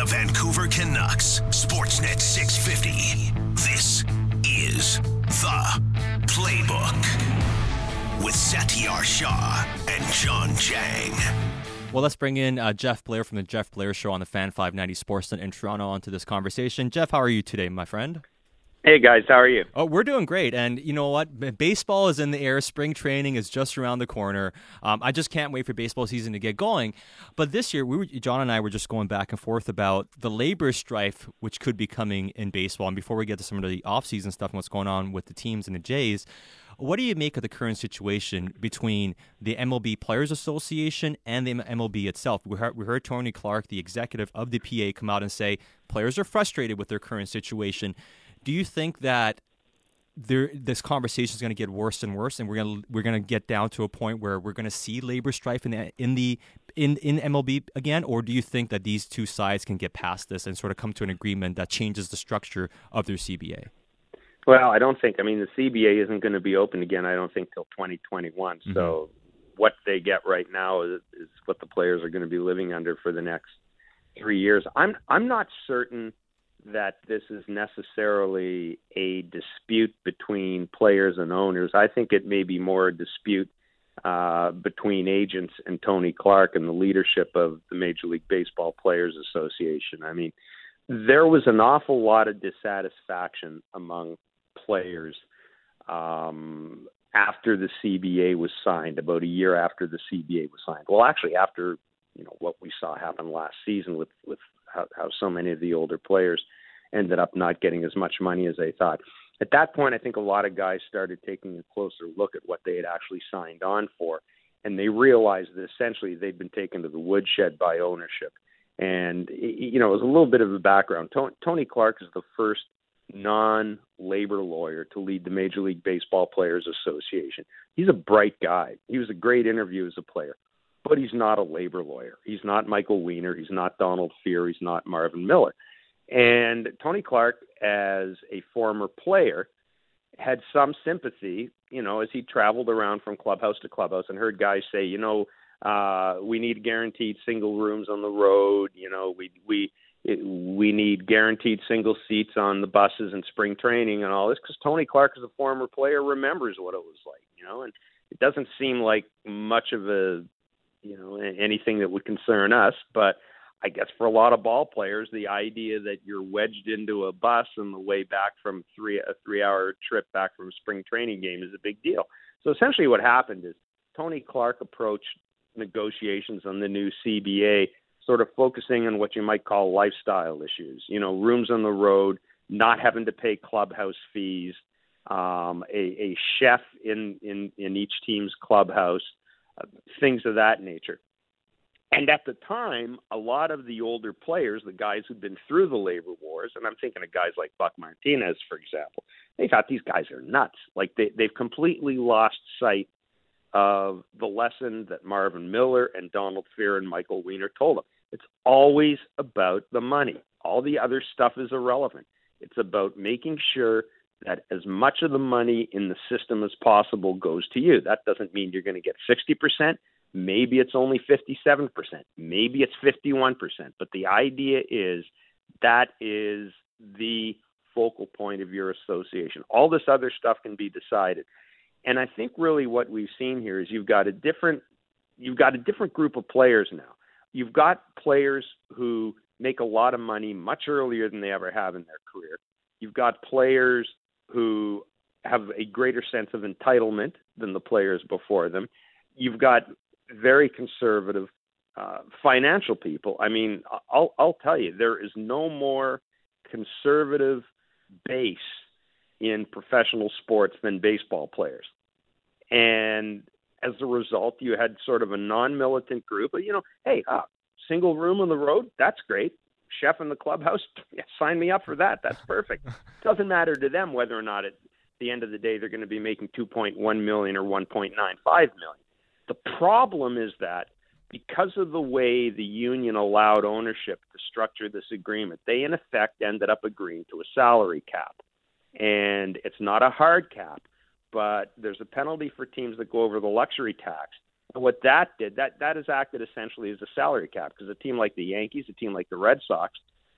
the Vancouver Canucks, Sportsnet 650. This is The Playbook with Satyar Shah and John Chang. Well, let's bring in Jeff Blair from the Jeff Blair Show on the Fan 590 Sportsnet in Toronto onto this conversation. Jeff, how are you today, my friend? Hey, guys. How are you? Oh, we're doing great. And you know what? Baseball is in the air. Spring training is just around the corner. I just can't wait for baseball season to get going. But this year, John and I were just going back and forth about the labor strife, which could be coming in baseball. And before we get to some of the offseason stuff and what's going on with the teams and the Jays, what do you make of the current situation between the MLB Players Association and the MLB itself? We heard Tony Clark, the executive of the PA, come out and say players are frustrated with their current situation. Do you think that this conversation is going to get worse and worse, and we're going to get down to a point where we're going to see labor strife in MLB again, or do you think that these two sides can get past this and sort of come to an agreement that changes the structure of their CBA? Well, I don't think. I mean, the CBA isn't going to be open again, I don't think, till 2021. Mm-hmm. So what they get right now is what the players are going to be living under for the next 3 years. I'm not certain that this is necessarily a dispute between players and owners. I think it may be more a dispute between agents and Tony Clark and the leadership of the Major League Baseball Players Association. I mean, there was an awful lot of dissatisfaction among players after the CBA was signed, about a year after the CBA was signed. Well, actually, after what we saw happen last season with how so many of the older players ended up not getting as much money as they thought. At that point, I think a lot of guys started taking a closer look at what they had actually signed on for, and they realized that essentially they'd been taken to the woodshed by ownership. And, it was a little bit of a background. Tony Clark is the first non-labor lawyer to lead the Major League Baseball Players Association. He's a bright guy. He was a great interview as a player, but he's not a labor lawyer. He's not Michael Weiner. He's not Donald Fehr. He's not Marvin Miller. And Tony Clark, as a former player, had some sympathy, as he traveled around from clubhouse to clubhouse and heard guys say, we need guaranteed single rooms on the road. We need guaranteed single seats on the buses and spring training and all this, because Tony Clark, as a former player, remembers what it was like, and it doesn't seem like much of anything that would concern us. But I guess for a lot of ball players, the idea that you're wedged into a bus on the way back from a 3-hour trip back from a spring training game is a big deal. So essentially what happened is Tony Clark approached negotiations on the new CBA sort of focusing on what you might call lifestyle issues, rooms on the road, not having to pay clubhouse fees, a chef in each team's clubhouse, things of that nature. And at the time, a lot of the older players, the guys who'd been through the labor wars, and I'm thinking of guys like Buck Martinez, for example, they thought these guys are nuts. Like they've completely lost sight of the lesson that Marvin Miller and Donald Fehr and Michael Weiner told them. It's always about the money. All the other stuff is irrelevant. It's about making sure that as much of the money in the system as possible goes to you. That doesn't mean you're going to get 60%. Maybe it's only 57%. Maybe it's 51%. But the idea is that is the focal point of your association. All this other stuff can be decided. And I think really what we've seen here is you've got a different group of players now. You've got players who make a lot of money much earlier than they ever have in their career. You've got players who have a greater sense of entitlement than the players before them. You've got very conservative financial people. I mean, I'll tell you, there is no more conservative base in professional sports than baseball players. And as a result, you had sort of a non-militant group. But, hey, single room on the road, that's great. Chef in the clubhouse, yeah, sign me up for that. That's perfect. Doesn't matter to them whether or not at the end of the day they're going to be making $2.1 million or $1.95 million. The problem is that because of the way the union allowed ownership to structure this agreement, they in effect ended up agreeing to a salary cap. And it's not a hard cap, but there's a penalty for teams that go over the luxury tax. And what that did, that has acted essentially as a salary cap, because a team like the Yankees, a team like the Red Sox,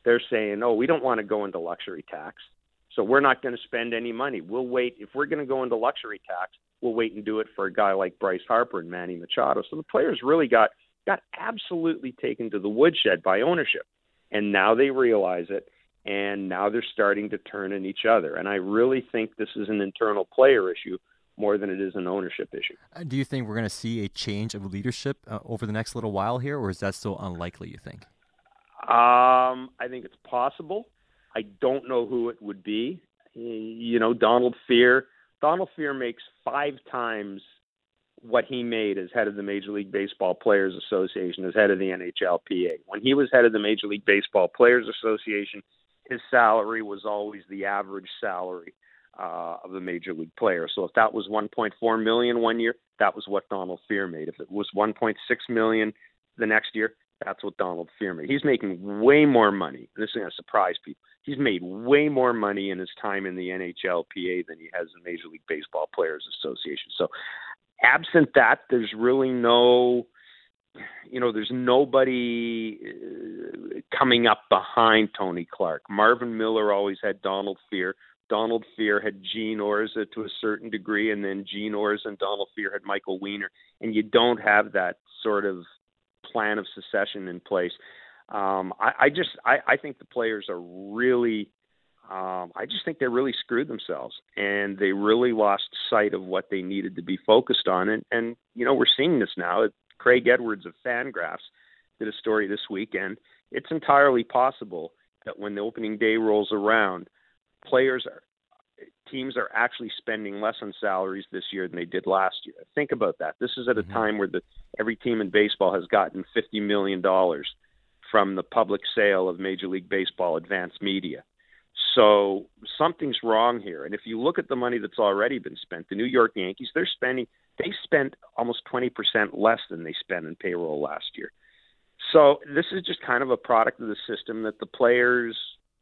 they're saying, oh, we don't want to go into luxury tax, so we're not going to spend any money. We'll wait. If we're going to go into luxury tax, we'll wait and do it for a guy like Bryce Harper and Manny Machado. So the players really got absolutely taken to the woodshed by ownership. And now they realize it, and now they're starting to turn on each other. And I really think this is an internal player issue more than it is an ownership issue. Do you think we're going to see a change of leadership over the next little while here, or is that still unlikely, you think? I think it's possible. I don't know who it would be. You know, Donald Fehr makes 5 times what he made as head of the Major League Baseball Players Association, as head of the NHLPA. When he was head of the Major League Baseball Players Association, his salary was always the average salary of the major league player. So if that was $1.4 million one year, that was what Donald Fehr made. If it was $1.6 million the next year, that's what Donald Fehr made. He's making way more money. This is going to surprise people. He's made way more money in his time in the NHLPA than he has in Major League Baseball Players Association. So absent that, there's really there's nobody coming up behind Tony Clark. Marvin Miller always had Donald Fehr. Donald Fehr had Gene Orza to a certain degree, and then Gene Orza and Donald Fehr had Michael Weiner. And you don't have that sort of plan of succession in place. I think the players are really I just think they really screwed themselves, and they really lost sight of what they needed to be focused on. And we're seeing this now. Craig Edwards of Fangraphs did a story this weekend. It's entirely possible that when the opening day rolls around, teams are actually spending less on salaries this year than they did last year. Think about that. This is at a time where every team in baseball has gotten $50 million from the public sale of Major League Baseball advanced media. So something's wrong here. And if you look at the money that's already been spent, the New York Yankees, they spent almost 20% less than they spent in payroll last year. So this is just kind of a product of the system that the players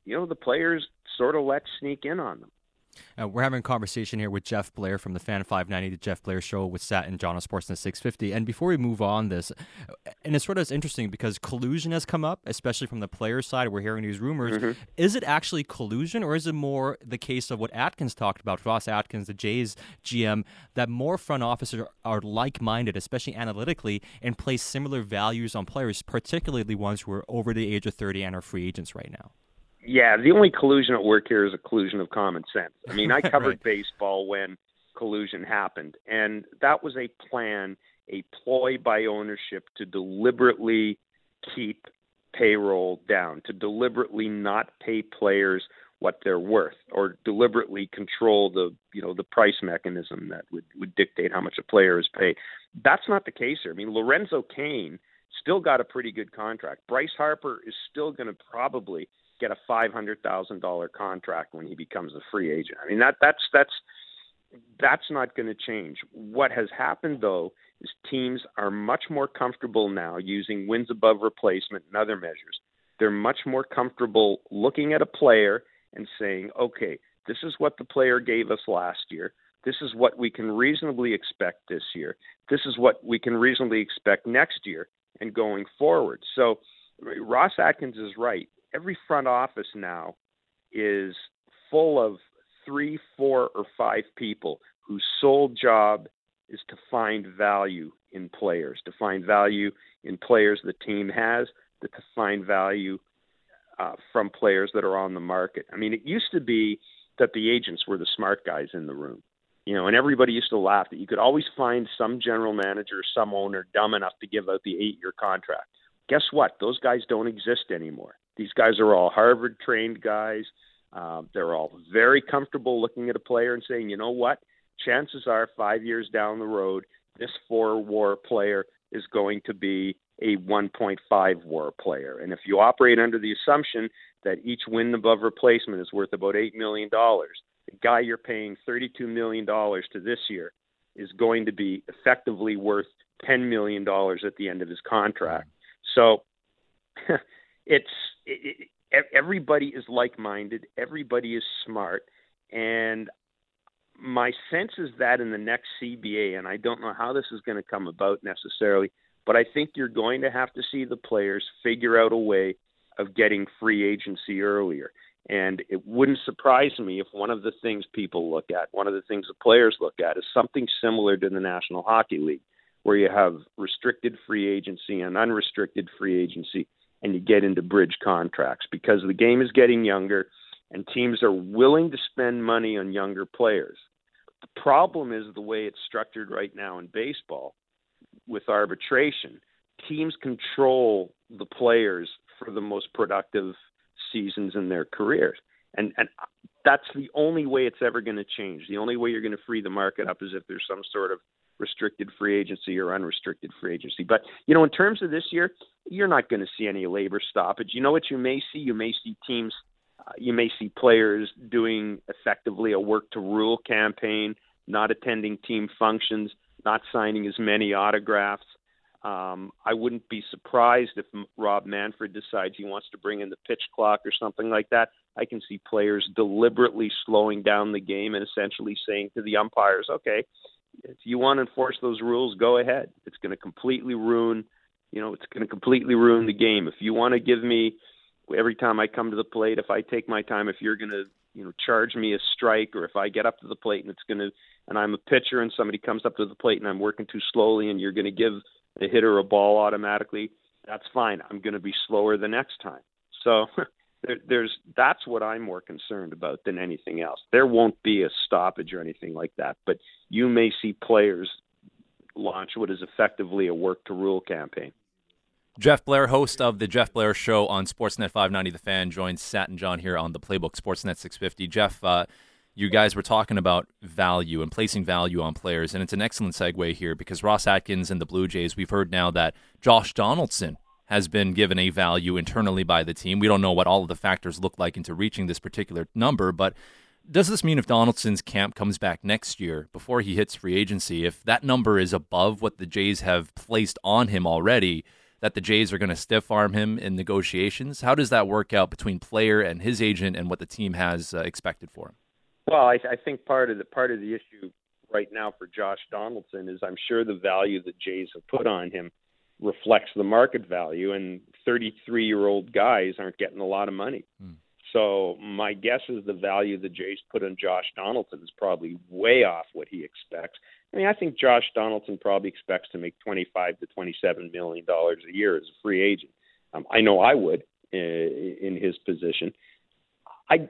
sort of let sneak in on them. We're having a conversation here with Jeff Blair from the Fan 590, the Jeff Blair Show with Sat and John on Sportsnet 650. And before we move on this, and it's sort of interesting because collusion has come up, especially from the player side. We're hearing these rumors. Mm-hmm. Is it actually collusion, or is it more the case of what Atkins talked about, Ross Atkins, the Jays GM, that more front officers are like-minded, especially analytically, and place similar values on players, particularly ones who are over the age of 30 and are free agents right now? Yeah, the only collusion at work here is a collusion of common sense. I mean, I covered right. baseball when collusion happened, and that was a plan, a ploy by ownership to deliberately keep payroll down, to deliberately not pay players what they're worth, or deliberately control the price mechanism that would dictate how much a player is paid. That's not the case here. I mean, Lorenzo Cain still got a pretty good contract. Bryce Harper is still going to probably get a $500,000 contract when he becomes a free agent. I mean, that's not going to change. What has happened, though, is teams are much more comfortable now using wins above replacement and other measures. They're much more comfortable looking at a player and saying, okay, this is what the player gave us last year. This is what we can reasonably expect this year. This is what we can reasonably expect next year and going forward. So Ross Atkins is right. Every front office now is full of 3, 4, or 5 people whose sole job is to find value in players, to find value in players the team has, to find value from players that are on the market. I mean, it used to be that the agents were the smart guys in the room, and everybody used to laugh that you could always find some general manager, some owner dumb enough to give out the 8-year contract. Guess what? Those guys don't exist anymore. These guys are all Harvard-trained guys. They're all very comfortable looking at a player and saying, you know what? Chances are 5 years down the road, this 4-WAR player is going to be a 1.5 WAR player. And if you operate under the assumption that each win above replacement is worth about $8 million, the guy you're paying $32 million to this year is going to be effectively worth $10 million at the end of his contract. So everybody is like-minded, everybody is smart, and my sense is that in the next CBA, and I don't know how this is going to come about necessarily, but I think you're going to have to see the players figure out a way of getting free agency earlier. And it wouldn't surprise me if one of the things people look at, one of the things the players look at, is something similar to the National Hockey League, where you have restricted free agency and unrestricted free agency, and you get into bridge contracts because the game is getting younger and teams are willing to spend money on younger players. The problem is the way it's structured right now in baseball with arbitration. Teams control the players for the most productive seasons in their careers. And that's the only way it's ever going to change. The only way you're going to free the market up is if there's some sort of restricted free agency or unrestricted free agency. But, in terms of this year, you're not going to see any labor stoppage. You know what you may see? You may see teams, you may see players doing effectively a work to rule campaign, not attending team functions, not signing as many autographs. I wouldn't be surprised if Rob Manfred decides he wants to bring in the pitch clock or something like that. I can see players deliberately slowing down the game and essentially saying to the umpires, okay, if you want to enforce those rules, go ahead. It's going to completely ruin, the game. If you want to give me, every time I come to the plate, if I take my time, if you're going to, charge me a strike, or if I get up to the plate and I'm a pitcher and somebody comes up to the plate and I'm working too slowly and you're going to give the hitter a ball automatically, that's fine. I'm going to be slower the next time. So that's what I'm more concerned about than anything else. There won't be a stoppage or anything like that, but you may see players launch what is effectively a work to rule campaign. Jeff Blair, host of the Jeff Blair Show on Sportsnet 590 The Fan, joins Sat and John here on the Playbook Sportsnet 650. Jeff, you guys were talking about value and placing value on players, and it's an excellent segue here because Ross Atkins and the Blue Jays, we've heard now that Josh Donaldson has been given a value internally by the team. We don't know what all of the factors look like into reaching this particular number, but does this mean if Donaldson's camp comes back next year before he hits free agency, if that number is above what the Jays have placed on him already, that the Jays are going to stiff-arm him in negotiations? How does that work out between player and his agent and what the team has expected for him? Well, I think part of the issue right now for Josh Donaldson is I'm sure the value the Jays have put on him reflects the market value, and 33-year-old guys aren't getting a lot of money. So my guess is the value the Jays put on Josh Donaldson is probably way off what he expects. I mean, I think Josh Donaldson probably expects to make $25 to $27 million a year as a free agent. I know I would in his position. And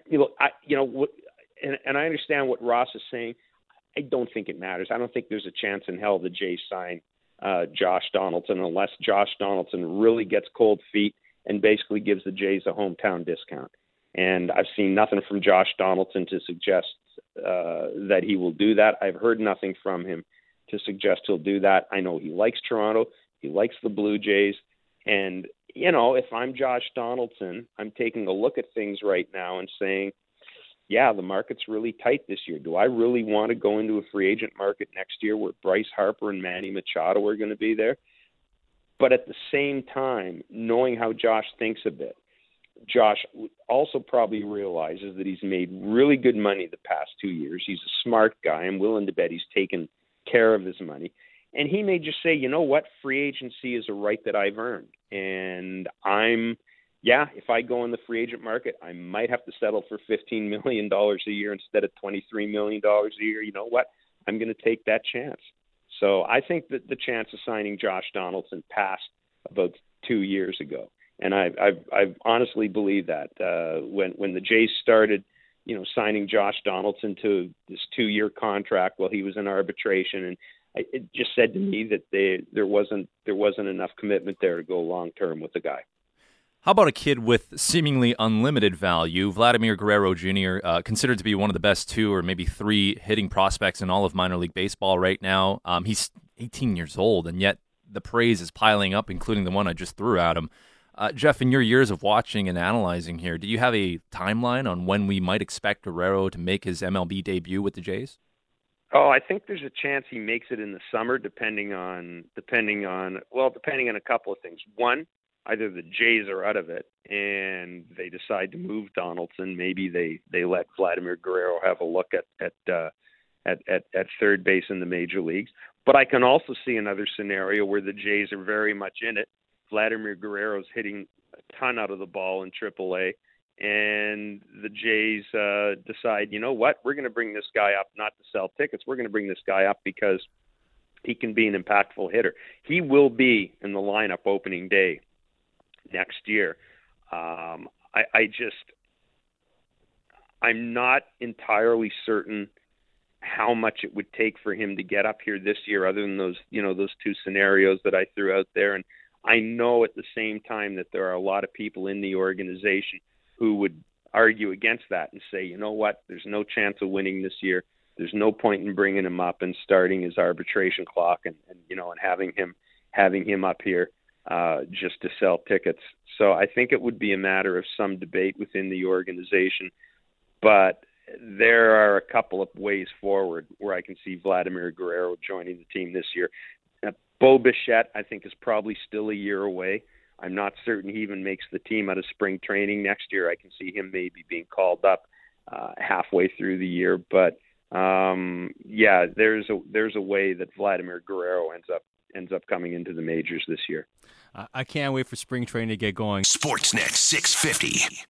I understand what Ross is saying. I don't think it matters. I don't think there's a chance in hell the Jays sign Josh Donaldson unless Josh Donaldson really gets cold feet and basically gives the Jays a hometown discount. And I've seen nothing from Josh Donaldson to suggest that he will do that. I've heard nothing from him to suggest he'll do that. I know he likes Toronto. He likes the Blue Jays. And, if I'm Josh Donaldson, I'm taking a look at things right now and saying, yeah, the market's really tight this year. Do I really want to go into a free agent market next year where Bryce Harper and Manny Machado are going to be there? But at the same time, knowing how Josh thinks a bit, Josh also probably realizes that he's made really good money the past 2 years. He's a smart guy. I'm willing to bet he's taken care of his money. And he may just say, you know what, free agency is a right that I've earned. And if I go in the free agent market, I might have to settle for $15 million a year instead of $23 million a year. You know what? I'm going to take that chance. So I think that the chance of signing Josh Donaldson passed about 2 years ago. And I honestly believe that when the Jays started, signing Josh Donaldson to this 2-year contract while he was in arbitration, and it just said to me that there wasn't enough commitment there to go long term with the guy. How about a kid with seemingly unlimited value, Vladimir Guerrero Jr., considered to be one of the best 2 or maybe 3 hitting prospects in all of minor league baseball right now? He's 18 years old, and yet the praise is piling up, including the one I just threw at him. Jeff, in your years of watching and analyzing here, do you have a timeline on when we might expect Guerrero to make his MLB debut with the Jays? Oh, I think there's a chance he makes it in the summer, depending on a couple of things. One, either the Jays are out of it and they decide to move Donaldson. Maybe they let Vladimir Guerrero have a look at third base in the major leagues. But I can also see another scenario where the Jays are very much in it. Vladimir Guerrero's hitting a ton out of the ball in AAA. And the Jays decide, you know what, we're going to bring this guy up not to sell tickets. We're going to bring this guy up because he can be an impactful hitter. He will be in the lineup opening day next year. I'm not entirely certain how much it would take for him to get up here this year, other than those two scenarios that I threw out there. And I know at the same time that there are a lot of people in the organization who would argue against that and say, you know what, there's no chance of winning this year. There's no point in bringing him up and starting his arbitration clock and having him up here just to sell tickets. So I think it would be a matter of some debate within the organization, but there are a couple of ways forward where I can see Vladimir Guerrero joining the team this year. Bo Bichette, I think, is probably still a year away. I'm not certain he even makes the team out of spring training next year. I can see him maybe being called up halfway through the year. But, there's a way that Vladimir Guerrero ends up coming into the majors this year. I can't wait for spring training to get going. Sportsnet 650.